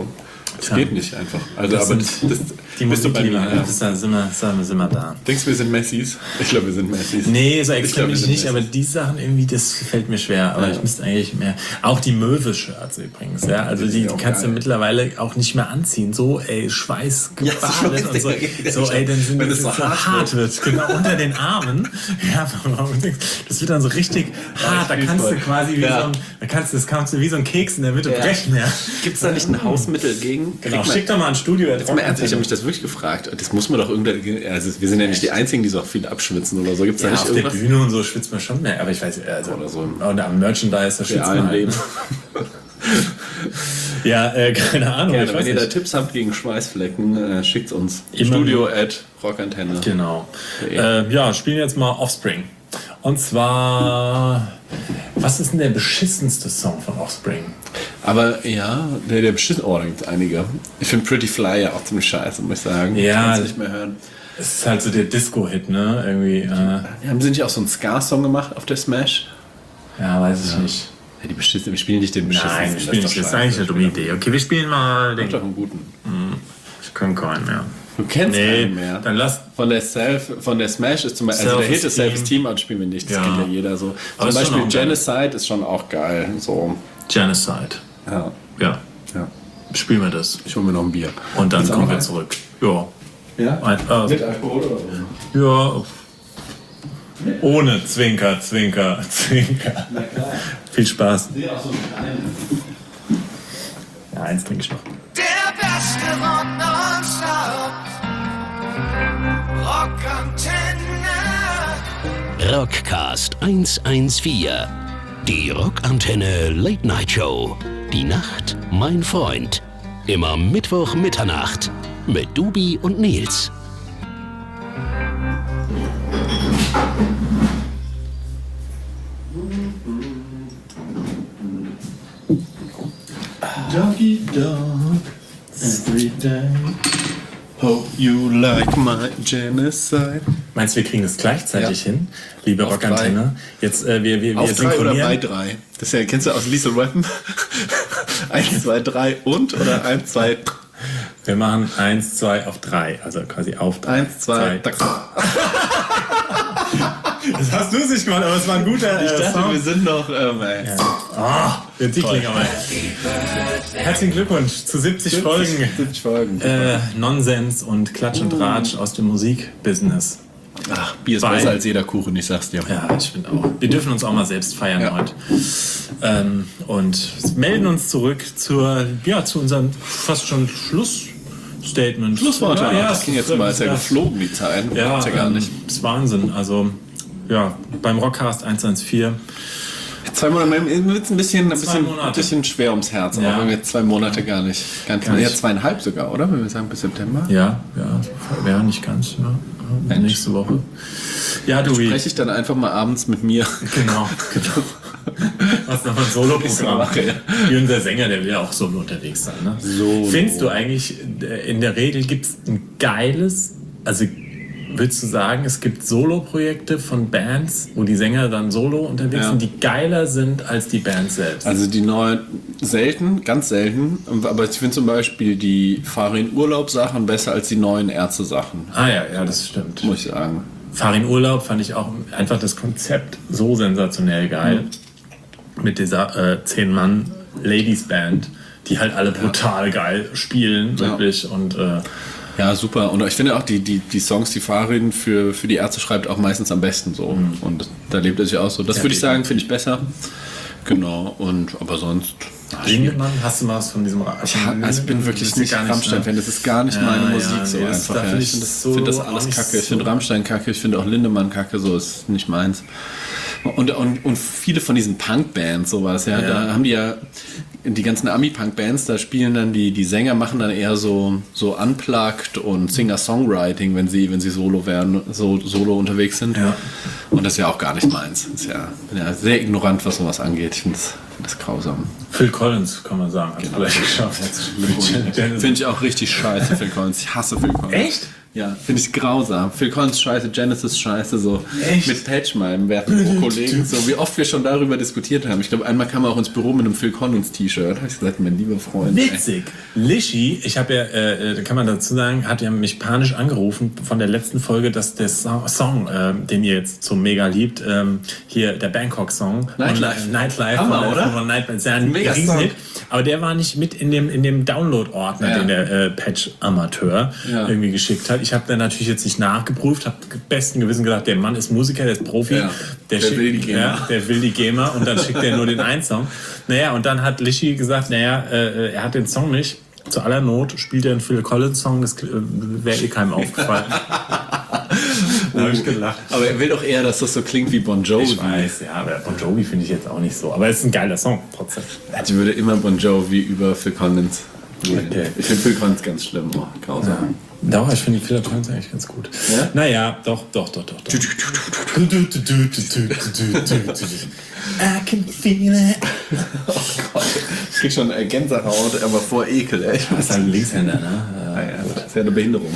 Das geht nicht einfach. Also, Das aber sind das, das Die bist du bei mir. Musikliebe, Ja. das ist, da sind wir, sind wir, sind wir da. Denkst du, wir sind Messis? Ich glaube, wir sind Messis. Nee, so Ich extrem glaub, wir ich sind nicht, aber Messis. die Sachen irgendwie, das fällt mir schwer. Aber Ja. ich müsste eigentlich mehr. Auch die Möwe-Shirts übrigens, ja. Also Die die, sind auch die kannst geil. du mittlerweile auch nicht mehr anziehen. So, ey, Schweiß Ja, gebadet Schweiß, und so. der- So, ey, dann sind wenn die es so so hart hart wird. Genau, unter den Armen. Ja, das wird dann so richtig hart. Da ich kannst du voll. quasi wie Ja. so ein, da kannst du, das kannst du wie so ein Keks in der Mitte Ja. brechen, ja. Gibt es da nicht ein Hausmittel gegen? Genau, Kriegt man- schick doch mal ein Studio. Jetzt mal ernst, ich habe mich das wirklich gefragt. Das muss man doch irgendwie. Also wir sind ja nicht die Einzigen, die so viel abschwitzen oder so. Gibt es da Ja, nicht auf der irgendwas? Bühne und so schwitzt man schon mehr, aber ich weiß, also, Oder so. oder am Merchandise, da schwitzt man Realen halt. Leben. Ja, äh, keine Ahnung. Gerne, ich weiß wenn ihr da nicht. Tipps habt gegen Schweißflecken, äh, schickt uns. Immer Studio at rockantenne. Genau. Äh, ja, spielen jetzt mal Offspring. Und zwar, was ist denn der beschissenste Song von Offspring? Aber ja, der, der beschissen. Oh, da gibt es einige. Ich finde Pretty Fly ja auch ziemlich scheiße, muss ich sagen. Ja. Ich kann es nicht mehr hören. Es ist halt so der Disco-Hit, ne? Irgendwie, äh, Haben sie nicht auch so einen Ska-Song gemacht auf der Smash? ja, weiß ich nicht. Ja, die beschissen, wir spielen nicht den beschissenen. Nein, wir spielen nicht. Das ist eigentlich eine dumme Idee. Okay, wir spielen mal den. Mach doch einen guten. Ich kann keinen mehr. Du kennst Nee, keinen mehr. dann lass. Von der Self, von der Smash ist zum Beispiel, also der Hit ist Self-Esteem. Self-Esteem, aber das spielen wir nicht, das Ja. kennt ja jeder so. Aber Zum ist schon Beispiel auch geil. Genocide ist schon auch geil. So. Genocide. Ja. Ja, ja. spielen wir das. Ich hole mir noch ein Bier. Und dann Willst du kommen auch wir noch zurück. Ja. Ja? Ein, äh, Mit Alkohol oder so? Ja. Ohne Zwinker, Zwinker, Zwinker. Viel Spaß. Ja, eins trinke ich noch. Der beste Rock nonstop. Rockantenne. Rockcast hundertvierzehn. Die Rockantenne Late Night Show. Die Nacht, mein Freund. Immer Mittwoch Mitternacht mit Dubi und Nils. Doggy dog, every day. Hope you like my genocide. Meinst du, wir kriegen das gleichzeitig Ja. hin, liebe Auf Rockantenne? Jetzt, äh, wir, wir, wir Auf drei oder bei synchronisieren. drei? Das ist ja, kennst du aus Lethal Weapon? Eins, zwei, drei und oder eins, zwei, Wir machen eins, zwei auf drei. Also quasi auf drei. eins, zwei, tack. Das hast du es nicht gemacht, aber es war ein guter Ich äh, dachte, Song. wir sind noch, ähm, ey. Ah, der Tickling aber. Herzlichen Glückwunsch zu siebzig Folgen. siebzig Folgen. Äh, Nonsens und Klatsch und Tratsch aus dem Musikbusiness. Ach, Bier ist Bei- besser als jeder Kuchen, ich sag's dir. Ja, ich finde auch. Wir dürfen uns auch mal selbst feiern Ja. heute. Ähm, und melden uns zurück zur, ja, zu unserem fast schon Schlussstatement. Schlussworte, ja, ja, ja, das ging jetzt mal, ist ja geflogen, die Zeit. Ja, Gibt's ja gar ähm, nicht. ist Wahnsinn. Also, ja, beim Rockcast hundertvierzehn. Zwei Monate, mir wird es ein bisschen, ein Zwei bisschen, Monate. ein bisschen schwer ums Herz, Ja. aber wenn wir jetzt zwei Monate gar nicht, gar nicht, Gar nicht. ja, zweieinhalb sogar, oder? Wenn wir sagen bis September. Ja, ja, wäre nicht ganz. Ja. Mensch. Nächste Woche. Ja, du, Spreche ich dann einfach mal abends mit mir. Genau, genau. Was noch ein Solo-Programm. mache, ja. Wie unser Sänger, der will ja auch solo unterwegs sein. Ne? Solo. Findest du eigentlich, äh, in der Regel gibt es ein geiles, also willst du sagen, es gibt Solo-Projekte von Bands, wo die Sänger dann solo unterwegs Ja. sind, die geiler sind als die Band selbst? Also die neuen, selten, ganz selten, aber ich finde zum Beispiel die Farin Urlaub Sachen besser als die neuen Ärzte Sachen, ah ja, ja, das stimmt. muss ich sagen. Fahr in Urlaub fand ich auch einfach das Konzept so sensationell geil. Mit dieser äh, zehn-Mann-Ladies-Band, die halt alle brutal geil spielen, Ja. wirklich. Und äh, Ja, super. Und ich finde auch, die, die, die Songs, die Farin für, für die Ärzte schreibt, auch meistens am besten so. Und da lebt er sich auch so. Das Ja, würde ich sagen, definitiv. finde ich besser. Genau. Und aber sonst. ach, Lindemann, hast du mal was von diesem Ra- Ich, ha- also ich bin wirklich Das ist nicht gar nicht, Rammstein-Fan. Das ist gar nicht Ja, meine ja, Musik so nee, das- einfach. da Ja. find Ich ich finde das, so find das auch alles nicht kacke. Ich so- finde Rammstein kacke. Ich finde auch Lindemann kacke. So ist nicht meins. Und, und, und viele von diesen Punk-Bands, sowas, ja, Ja. da haben die ja die ganzen Ami-Punk-Bands, da spielen dann die, die Sänger, machen dann eher so, so Unplugged und Singer-Songwriting, wenn sie, wenn sie solo werden, so solo unterwegs sind. Ja. Und das ist ja auch gar nicht meins. Das ist ja, bin ja sehr ignorant, was sowas angeht. Ich finde das, find das grausam. Phil Collins, kann man sagen. Hat Genau. vielleicht geschafft. Finde ich auch richtig scheiße, Phil Collins. Ich hasse Phil Collins. Echt? Ja, finde ich grausam. Phil Collins scheiße, Genesis scheiße, so Echt? mit Patch mal im Werfen pro Kollegen, so wie oft wir schon darüber diskutiert haben. Ich glaube, einmal kam er auch ins Büro mit einem Phil Collins T-Shirt. Habe ich gesagt, mein lieber Freund. Witzig. Lischi, ich habe ja, äh, kann man dazu sagen, hat ja mich panisch angerufen von der letzten Folge, dass der So- Song, äh, den ihr jetzt so mega liebt, ähm, hier der Bangkok-Song, Nightlife. von, Nightlife, Hammer, von, oder? von Nightlife, ist ja ein Mega Riesenhit. Song. Aber der war nicht mit in dem, in dem Download-Ordner, Ja. den der äh, Patch-Amateur Ja. irgendwie geschickt hat. Ich habe dann natürlich jetzt nicht nachgeprüft, habe besten Gewissen gedacht, der Mann ist Musiker, der ist Profi, Ja. der, Der schickt, will die GEMA. Ja, der will die GEMA und dann schickt er nur den einen Song. Naja, und dann hat Lischi gesagt, naja, äh, er hat den Song nicht. Zu aller Not spielt er einen Phil Collins Song, das äh, wäre eh keinem aufgefallen. Da habe ich gelacht. Aber er will doch eher, dass das so klingt wie Bon Jovi. Ich weiß, ja, aber Bon Jovi finde ich jetzt auch nicht so. Aber es ist ein geiler Song, trotzdem. Ich würde immer Bon Jovi über Phil Collins wählen. Okay. Ich finde Phil Collins ganz schlimm. Oh, grausam. Doch, ich finde die Phil Collins eigentlich ganz gut. Ja? Naja, doch, doch, doch, doch. doch. I can feel it. Ich krieg schon äh, Gänsehaut, aber vor Ekel, ey. Das ist halt ein Linkshänder, ne? Ah, ja, das ist ja eine Behinderung.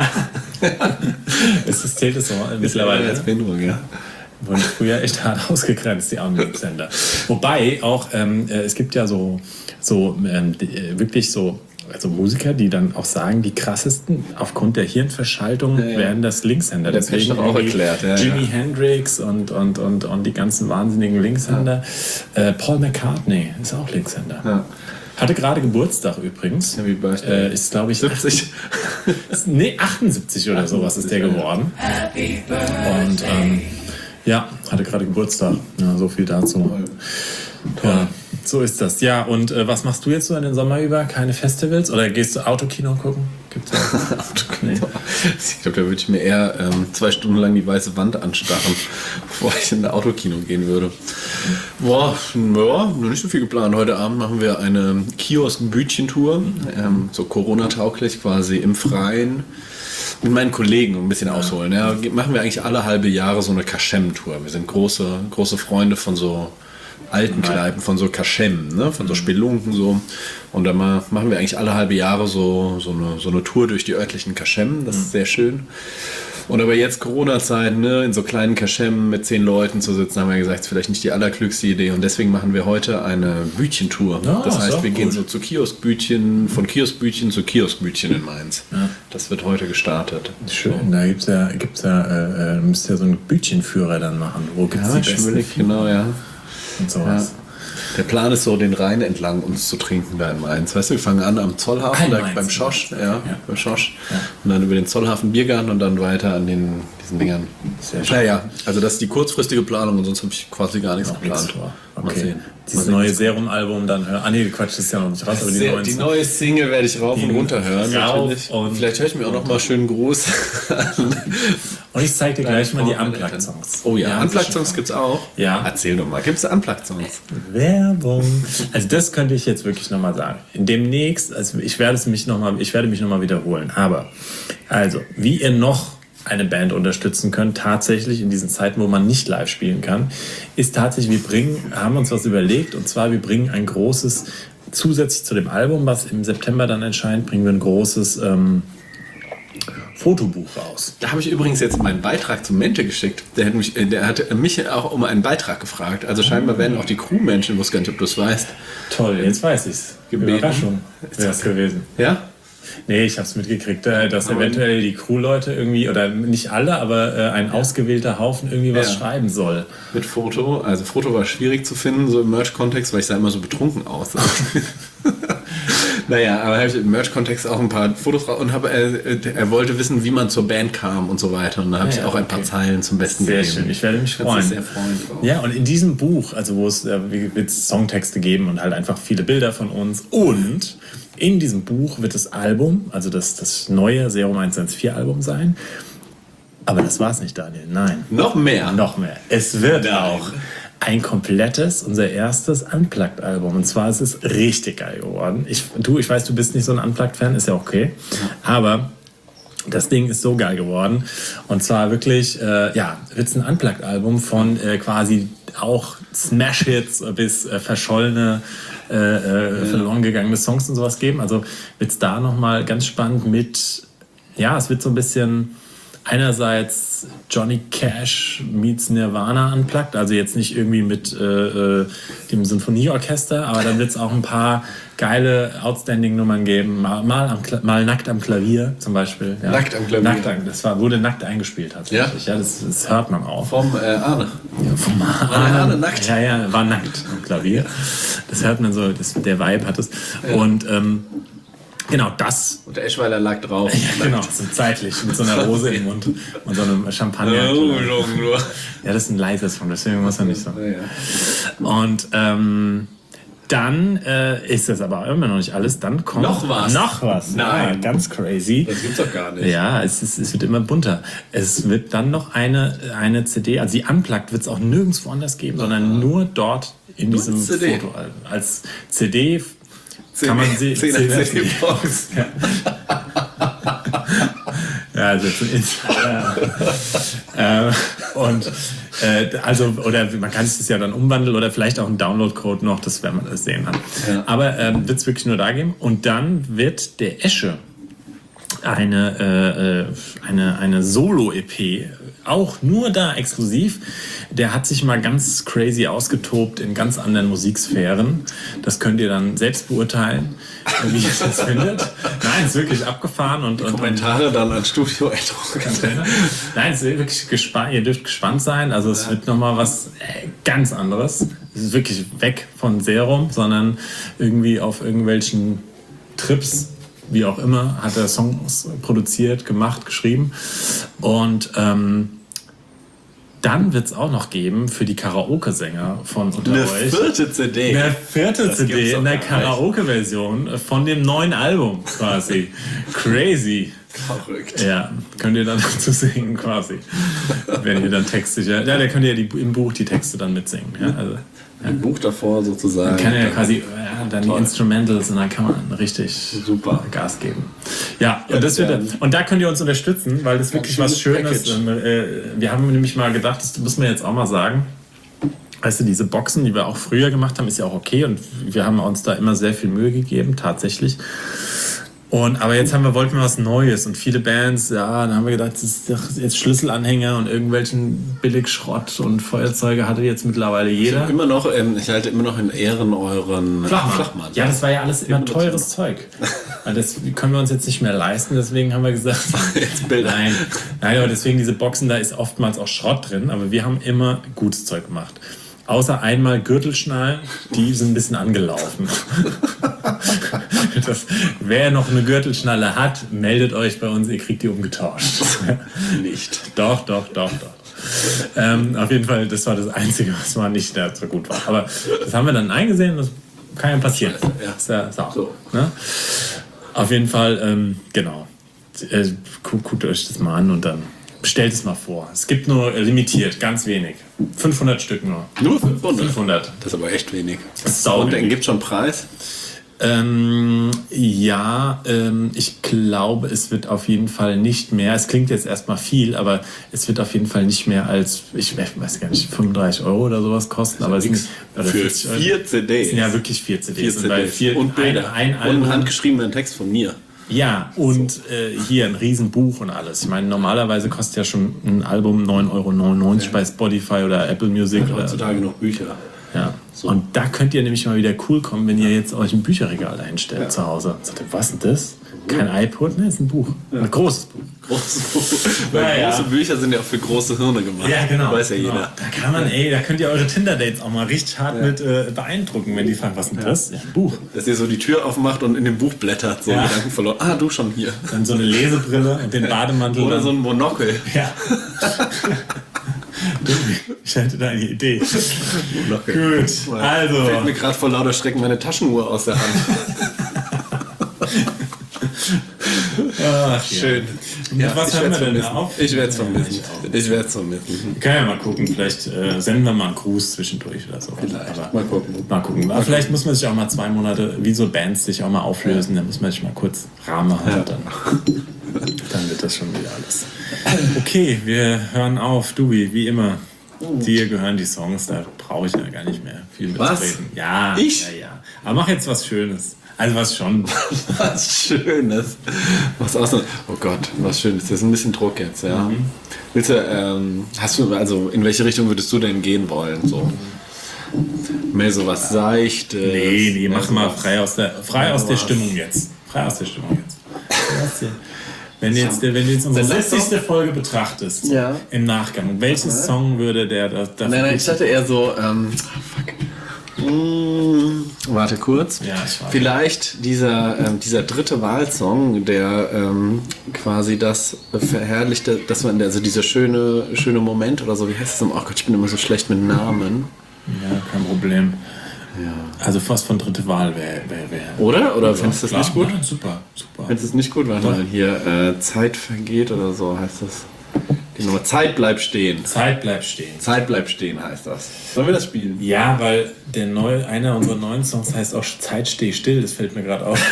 Es ist, zählt es so mittlerweile. als Behinderung, ja. Wurden früher echt hart ausgegrenzt, die armen Linkshänder. Wobei auch, ähm, äh, es gibt ja so, so ähm, die, äh, wirklich so, also Musiker, die dann auch sagen, die krassesten aufgrund der Hirnverschaltung Ja, ja. werden das Linkshänder. Das wird doch auch irgendwie erklärt, ja, Jimi ja. Hendrix und, und, und, und die ganzen wahnsinnigen Linkshänder. Äh, Paul McCartney ist auch Linkshänder. Ja. Hatte gerade Geburtstag übrigens. Happy Birthday. Äh, ist, glaube ich, siebzig. nee, achtundsiebzig oder sowas ist der geworden. Und ähm, ja, hatte gerade Geburtstag. Ja, so viel dazu. Ja, so ist das. Ja, und äh, was machst du jetzt so in den Sommer über? Keine Festivals? Oder gehst du Autokino gucken? Gibt's ja. Nee. Ich glaube, da würde ich mir eher ähm, zwei Stunden lang die weiße Wand anstarren, bevor ich in ein Autokino gehen würde. Boah, ja, noch nicht so viel geplant. Heute Abend machen wir eine Kiosk-Bütchen-Tour, ähm, so Corona-tauglich quasi im Freien. Mit meinen Kollegen ein bisschen ausholen. Ja, machen wir eigentlich alle halbe Jahre so eine Kaschem-Tour. Wir sind große, große Freunde von so alten Kneipen, von so Kaschem, ne? Von so Spelunken so. Und dann mal machen wir eigentlich alle halbe Jahre so, so, eine, so eine Tour durch die örtlichen Kaschem. Das ist sehr schön. Und aber jetzt Corona-Zeit, ne, in so kleinen Kaschem mit zehn Leuten zu sitzen, haben wir gesagt, ist vielleicht nicht die allerklügste Idee. Und deswegen machen wir heute eine Bütchentour. Ja, das ist heißt, auch wir gehen gut. so zu Kioskbütchen, von Kioskbütchen zu Kioskbütchen in Mainz. Ja. Das wird heute gestartet. Schön, da gibt's ja, gibt's ja, äh, äh, müsst ja so einen Bütchenführer dann machen. Wo gibt's Ja, die besten schwierig, genau, ja. und sowas. Ja. Der Plan ist so, den Rhein entlang uns zu trinken da in Mainz. Weißt du, wir fangen an am Zollhafen, Ah, in da Mainz, beim in Schosch, Mainz. ja, Ja. beim Schosch. Ja. Und dann über den Zollhafen Biergarten und dann weiter an den, diesen Dingern. Sehr schön. Naja, also das ist die kurzfristige Planung und sonst habe ich quasi gar nichts Noch geplant. nichts vor. Mal Okay. sehen. Dieses neue Serum-Album dann hören. Ah nee, Quatsch, das ist ja noch nicht raus, aber die Sehr, neuen die Songs. neue Single werde ich rauf und runter hören. Rauf Natürlich. und Vielleicht höre ich mir auch noch mal schönen Gruß an. Und ich zeig dir gleich mal die Frau, meine Unplugged-Songs. Oh ja, Ja, Unplugged-Songs gibt es auch. Ja. Erzähl doch mal, gibt es Unplugged-Songs? Werbung. Also das könnte ich jetzt wirklich nochmal sagen. Demnächst, also ich werde es mich noch mal, ich werde mich nochmal wiederholen. Aber, also, wie ihr noch eine Band unterstützen könnt, tatsächlich in diesen Zeiten, wo man nicht live spielen kann, ist tatsächlich, wir bringen, haben uns was überlegt, und zwar, wir bringen ein großes, zusätzlich zu dem Album, was im September dann erscheint, bringen wir ein großes ähm, Fotobuch raus. Da habe ich übrigens jetzt meinen Beitrag zum Mente geschickt. Der hat mich, äh, der hat mich auch um einen Beitrag gefragt. Also scheinbar werden auch die Crewmenschen, ich wusste gar nicht, ob du es weißt. Toll, jetzt weiß ich's. Gebeten. Überraschung wäre es gewesen. Ja? Nee, ich habe es mitgekriegt, äh, dass eventuell die Crewleute irgendwie, oder nicht alle, aber äh, ein ausgewählter Haufen irgendwie was Ja. schreiben soll. Mit Foto. Also Foto war schwierig zu finden, so im Merch-Kontext, weil ich sah immer so betrunken aus. Naja, aber habe ich im Merch-Kontext auch ein paar Fotos raus und habe, äh, er wollte wissen, wie man zur Band kam und so weiter. Und da habe Ah, ich ja, auch ein paar okay. Zeilen zum Besten Sehr gegeben. schön, ich werde mich Kannst freuen. dich sehr freuen drauf. Ja, und in diesem Buch, also wo es äh, wird es Songtexte geben und halt einfach viele Bilder von uns. Und in diesem Buch wird das Album, also das, das neue Serum eins eins vier Album sein. Aber das war's nicht, Daniel. Nein. Noch mehr. Noch mehr. Es wird Nein. auch ein komplettes, unser erstes Unplugged-Album. Und zwar ist es richtig geil geworden. Ich, du, ich weiß, du bist nicht so ein Unplugged-Fan, ist ja okay. Aber das Ding ist so geil geworden. Und zwar wirklich, äh, ja, wird es ein Unplugged-Album von äh, quasi auch Smash-Hits bis äh, verschollene, äh, äh, verloren gegangene Songs und sowas geben. Also wird es da nochmal ganz spannend mit ja, es wird so ein bisschen einerseits Johnny Cash meets Nirvana unplugged, also jetzt nicht irgendwie mit äh, dem Sinfonieorchester, aber dann wird es auch ein paar geile Outstanding-Nummern geben, mal, mal, am, mal nackt am Klavier zum Beispiel. Ja. Nackt am Klavier? Nackt, das war, wurde nackt eingespielt tatsächlich. Ja? Ja, das, das hört man auch. Vom äh, Arne. Ja, vom Arne. War der Arne nackt? Ja, ja, war nackt am Klavier. Das hört man so, das, der Vibe hat es. Ja. Und ähm, genau das. Und der Eschweiler lag drauf. Ja, genau, so zeitlich, mit so einer Rose im Mund und so einem Champagner. Oh, ja, das ist ein leises Song, deswegen muss er nicht so. Und ähm, dann äh, ist das aber immer noch nicht alles. Dann kommt noch was. Noch was. Nein. Ja, ganz crazy. Das gibt's doch gar nicht. Ja, es, ist, es wird immer bunter. Es wird dann noch eine, eine C D, also die Unplugged wird es auch nirgendwo anders geben, sondern nur dort in nur diesem C D. Foto. Als C D kann man sie... C D-Box. Ja. Ja, also äh, äh, und äh, also oder man kann es ja dann umwandeln oder vielleicht auch einen Download-Code noch, das werden wir das sehen hat. Ja. Aber ähm, wird es wirklich nur da geben und dann wird der Esche eine äh, eine eine Solo-E P auch nur da exklusiv. Der hat sich mal ganz crazy ausgetobt in ganz anderen Musiksphären. Das könnt ihr dann selbst beurteilen, wie ihr das findet. Nein, es ist wirklich abgefahren. Und, und Kommentare und, dann an Studio Nein, es ist wirklich gespannt. Ihr dürft gespannt sein. Also es ja. wird nochmal was äh, ganz anderes. Es ist wirklich weg von Serum, sondern irgendwie auf irgendwelchen Trips, wie auch immer, hat er Songs produziert, gemacht, geschrieben. Und ähm, dann wird es auch noch geben für die Karaoke-Sänger von unter eine euch. Eine vierte C D. Eine vierte das C D in der Karaoke-Version von dem neuen Album quasi. Crazy. Verrückt. Ja, könnt ihr dann dazu singen quasi. Wenn ihr dann Texte... Ja, da könnt ihr die, im Buch die Texte dann mitsingen. Ja, also, ja. Ein Buch davor sozusagen. Dann kann er ja quasi ja, dann Toll. Die Instrumentals und dann kann man richtig super Gas geben. Ja, und, das wird, und da könnt ihr uns unterstützen, weil das wirklich was Schönes ist. Wir haben nämlich mal gedacht, das muss man jetzt auch mal sagen. Weißt du, diese Boxen, die wir auch früher gemacht haben, ist ja auch okay und wir haben uns da immer sehr viel Mühe gegeben, tatsächlich. Und, aber jetzt haben wir, wollten wir was Neues und viele Bands, ja, dann haben wir gedacht, das ist doch jetzt Schlüsselanhänger und irgendwelchen Billigschrott und Feuerzeuge hatte jetzt mittlerweile jeder. Ich, immer noch, ähm, ich halte immer noch in Ehren euren Flachmann. Flachmann. Ja, das war ja alles immer teures Zeug. Das können wir uns jetzt nicht mehr leisten, deswegen haben wir gesagt, jetzt Bilder. Nein, nein, aber deswegen diese Boxen, da ist oftmals auch Schrott drin, aber wir haben immer gutes Zeug gemacht. Außer einmal Gürtelschnallen, die sind ein bisschen angelaufen. Das, wer noch eine Gürtelschnalle hat, meldet euch bei uns, ihr kriegt die umgetauscht. Nicht. Doch, doch, doch, doch. Ähm, auf jeden Fall, das war das Einzige, was mal nicht so gut war. Aber das haben wir dann eingesehen, das kann ja passieren. Ja. Ist ja so. So. Ne? Auf jeden Fall, ähm, genau. Äh, guckt, guckt euch das mal an und dann bestellt es mal vor. Es gibt nur limitiert, ganz wenig. fünfhundert Stück nur. Nur fünfhundert? fünfhundert. Das ist aber echt wenig. Das ist sau und dann wenig. gibt es schon Preis? Ähm, ja, ähm, ich glaube, es wird auf jeden Fall nicht mehr, es klingt jetzt erstmal viel, aber es wird auf jeden Fall nicht mehr als, ich weiß gar nicht, fünfunddreißig Euro oder sowas kosten. Aber es sind, oder für vier C Ds. Es sind ja wirklich vier C Ds. Vier C Ds. Vier, und Bilder. Ein, ein und Album. einen handgeschriebenen Text von mir. Ja, und äh, hier ein Riesenbuch und alles. Ich meine, normalerweise kostet ja schon ein Album neun Euro neunundneunzig ja. bei Spotify oder Apple Music. Und heutzutage noch Bücher. Ja. So. Und da könnt ihr nämlich mal wieder cool kommen, wenn ihr jetzt euch ein Bücherregal dahinstellt ja. zu Hause. Sagt ihr, was ist denn das? Kein iPod? Ne, ist ein Buch. Ja. Ein großes Buch. Großes Buch. Weil ja, große ja. Bücher sind ja auch für große Hirne gemacht. Ja, genau. Weiß ja genau. jeder. Da kann man, ey, da könnt ihr eure Tinder-Dates auch mal richtig hart ja. mit äh, beeindrucken, wenn die fragen, was ist denn das? Ja, ein Buch. Dass ihr so die Tür aufmacht und in dem Buch blättert, so ja. Gedanken verloren. Ah, du schon hier. Dann so eine Lesebrille und den Bademantel. Oder dann. so ein Monokel. Ja. Ich hatte da eine Idee. Monokel. Gut, also. Fällt mir gerade vor lauter Schrecken meine Taschenuhr aus der Hand. Ach, schön. Ja. Ja, was haben wir denn da auf? Ich werde es vermissen. Ich werde es vermissen. Wir können ja mal gucken, vielleicht äh, senden wir mal einen Gruß zwischendurch oder so. Vielleicht. Aber mal gucken. Mal gucken. Aber vielleicht muss man sich auch mal zwei Monate, wie so Bands sich auch mal auflösen, ja. Dann muss man sich mal kurz Rahmen machen. Ja. Dann, dann wird das schon wieder alles. Okay, wir hören auf. Dubi, wie immer. Dir gehören die Songs, da brauche ich ja gar nicht mehr viel was? mitreden. Ja, ich? ja, ja. Aber mach jetzt was Schönes. Also was schon. Was Schönes. Was aus. Oh Gott, was Schönes. Das ist ein bisschen Druck jetzt, ja. Mhm. Willst du, ähm, hast du, also in welche Richtung würdest du denn gehen wollen? So? Mehr so was Seichtes? Nee, nee, mach so mal was- frei aus der, frei aus der was- Stimmung jetzt. Frei aus der Stimmung jetzt. Wenn du jetzt, wenn du jetzt unsere Dann lass sechzigste Folge betrachtest, Ja. im Nachgang, welches Song würde der da, dafür... Nein, nein, ich dachte eher so, ähm, fuck. Mm, warte kurz. Ja, ich warte. Vielleicht dieser, ähm, dieser dritte Wahlsong, der ähm, quasi das verherrlichte, dass man, also dieser schöne, schöne Moment oder so, wie heißt es? Oh Gott, ich bin immer so schlecht mit Namen. Ja, kein Problem. Also fast von dritte Wahl wäre... Wär, wär. Oder? Oder findest du das Klar. nicht gut? Nein, super, super. Findest du es nicht gut? Warte mal, hier, äh, Zeit vergeht oder so heißt das. Die Nummer Zeit bleibt stehen. Zeit bleibt stehen. Zeit bleibt stehen heißt das. Sollen wir das spielen? Ja, weil der neue, einer unserer neuen Songs heißt auch Zeit steh still, das fällt mir gerade auf.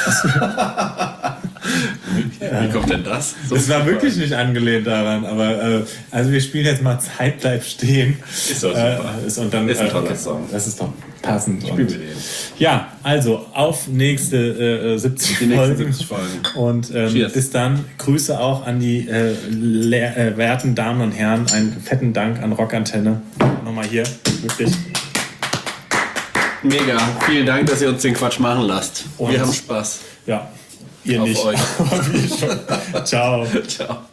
Wie kommt denn das? So Das war wirklich nicht angelehnt daran, aber äh, also wir spielen jetzt mal Zeit bleibt stehen. Ist doch super. Äh, ist, und dann, Ist ein äh, toller Song. Das ist doch passend. Spielen Und, wir den. ja, also auf nächste äh, siebzig Die nächsten Folgen. siebzig Folgen. Und ähm, Cheers. bis dann Grüße auch an die äh, le- äh, werten Damen und Herren. Einen fetten Dank an Rockantenne. Nochmal hier, wirklich. Mega. Vielen Dank, dass ihr uns den Quatsch machen lasst. Und- Wir haben Spaß. Ja, ihr Auf nicht. euch. Aber wir schon. Ciao. Ciao.